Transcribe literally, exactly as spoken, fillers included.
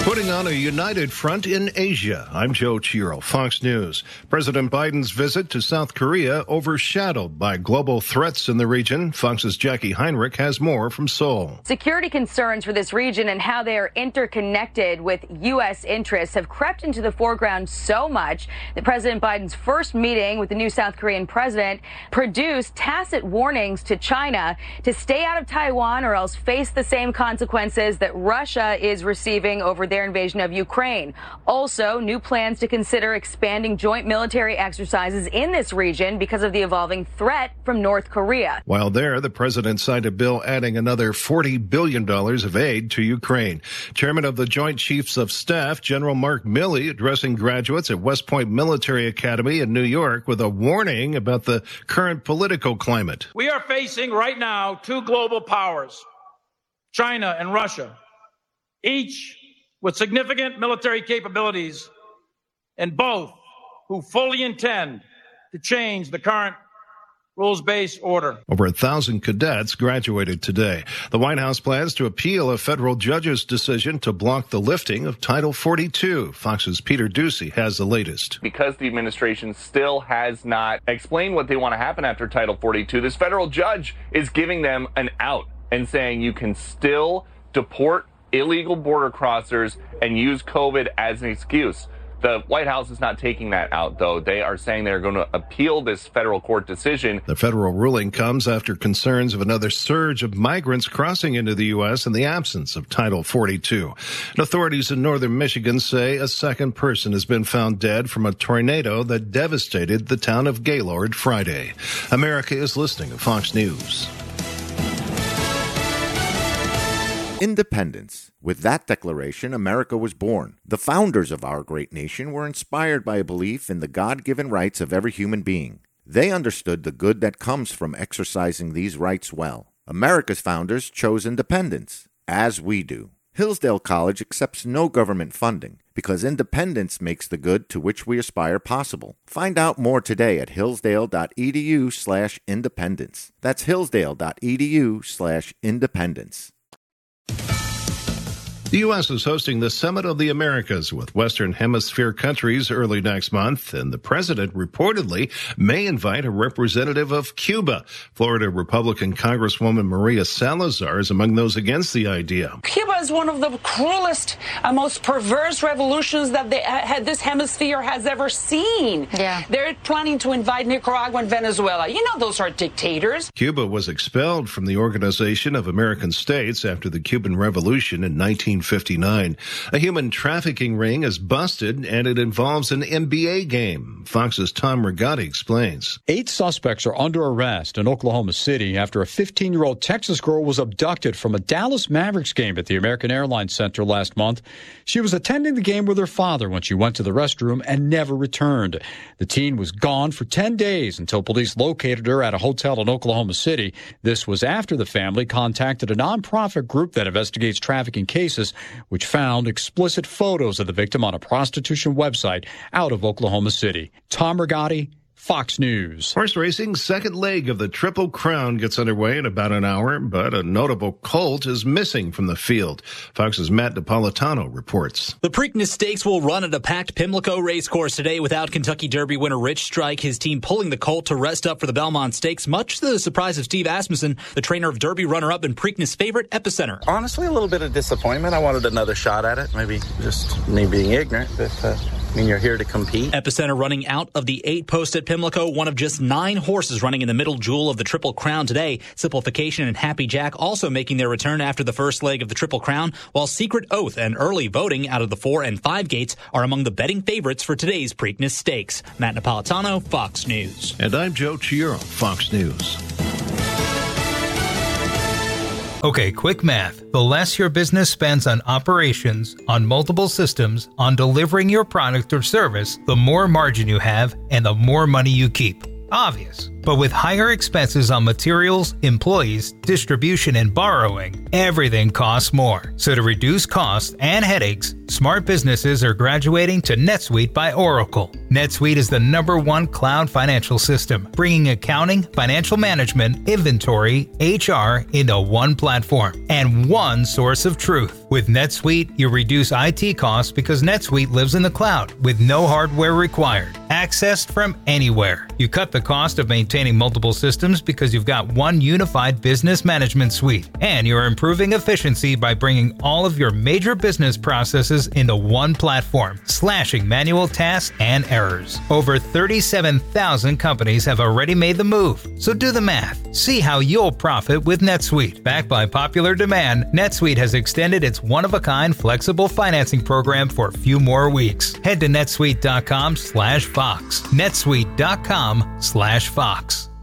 Putting on a united front in Asia. I'm Joe Chiro, Fox News. President Biden's visit to South Korea overshadowed by global threats in the region. Fox's Jackie Heinrich has more from Seoul. Security concerns for this region and how they are interconnected with U S interests have crept into the foreground so much that President Biden's first meeting with the new South Korean president produced tacit warnings to China to stay out of Taiwan or else face the same consequences that Russia is receiving over their invasion of Ukraine. Also, new plans to consider expanding joint military exercises in this region because of the evolving threat from North Korea. While there, the president signed a bill adding another forty billion dollars of aid to Ukraine. Chairman of the Joint Chiefs of Staff, General Mark Milley, addressing graduates at West Point Military Academy in New York with a warning about the current political climate. We are facing right now two global powers, China and Russia, each with significant military capabilities, and both who fully intend to change the current rules-based order. Over a thousand cadets graduated today. The White House plans to appeal a federal judge's decision to block the lifting of Title forty-two. Fox's Peter Ducey has the latest. Because the administration still has not explained what they want to happen after Title forty-two, this federal judge is giving them an out and saying you can still deport illegal border crossers and use COVID as an excuse. The White House is not taking that out, though. They are saying they're going to appeal this federal court decision. The federal ruling comes after concerns of another surge of migrants crossing into the U S in the absence of Title forty-two. And authorities in northern Michigan say a second person has been found dead from a tornado that devastated the town of Gaylord Friday. America is listening to Fox News. Independence. With that declaration, America was born. The founders of our great nation were inspired by a belief in the God-given rights of every human being. They understood the good that comes from exercising these rights well. America's founders chose independence, as we do. Hillsdale College accepts no government funding because independence makes the good to which we aspire possible. Find out more today at hillsdale.edu slash independence. That's hillsdale.edu slash independence. The U S is hosting the Summit of the Americas with Western Hemisphere countries early next month, and the president reportedly may invite a representative of Cuba. Florida Republican Congresswoman Maria Salazar is among those against the idea. Cuba is one of the cruelest and most perverse revolutions that they, uh, this hemisphere has ever seen. Yeah. They're planning to invite Nicaragua and Venezuela. You know those are dictators. Cuba was expelled from the Organization of American States after the Cuban Revolution in nineteen fifty-nine. A human trafficking ring is busted, and it involves an N B A game. Fox's Tom Rigotti explains. Eight suspects are under arrest in Oklahoma City after a fifteen-year-old Texas girl was abducted from a Dallas Mavericks game at the American Airlines Center last month. She was attending the game with her father when she went to the restroom and never returned. The teen was gone for ten days until police located her at a hotel in Oklahoma City. This was after the family contacted a nonprofit group that investigates trafficking cases, which found explicit photos of the victim on a prostitution website out of Oklahoma City. Tom Rigotti, Fox News. Horse racing's second leg of the Triple Crown gets underway in about an hour, but a notable colt is missing from the field. Fox's Matt Napolitano reports. The Preakness Stakes will run at a packed Pimlico racecourse today without Kentucky Derby winner Rich Strike, his team pulling the colt to rest up for the Belmont Stakes, much to the surprise of Steve Asmussen, the trainer of Derby runner-up and Preakness favorite Epicenter. Honestly, a little bit of disappointment. I wanted another shot at it, maybe just me being ignorant, but uh, I mean, you're here to compete. Epicenter running out of the eight post at Pimlico, one of just nine horses running in the middle jewel of the Triple Crown today. Simplification and Happy Jack also making their return after the first leg of the Triple Crown, while Secret Oath and Early Voting out of the four and five gates are among the betting favorites for today's Preakness Stakes. Matt Napolitano, Fox News. And I'm Joe Chiro, Fox News. Okay, quick math. The less your business spends on operations, on multiple systems, on delivering your product or service, the more margin you have and the more money you keep. Obvious. But with higher expenses on materials, employees, distribution, and borrowing, everything costs more. So to reduce costs and headaches, smart businesses are graduating to NetSuite by Oracle. NetSuite is the number one cloud financial system, bringing accounting, financial management, inventory, H R into one platform and one source of truth. With NetSuite, you reduce I T costs because NetSuite lives in the cloud with no hardware required, accessed from anywhere. You cut the cost of maintaining multiple systems because you've got one unified business management suite, and you're improving efficiency by bringing all of your major business processes into one platform, slashing manual tasks and errors. Over thirty-seven thousand companies have already made the move, so do the math. See how you'll profit with NetSuite. Backed by popular demand, NetSuite has extended its one-of-a-kind flexible financing program for a few more weeks. Head to netsuite dot com slash Fox. netsuite dot com slash Fox.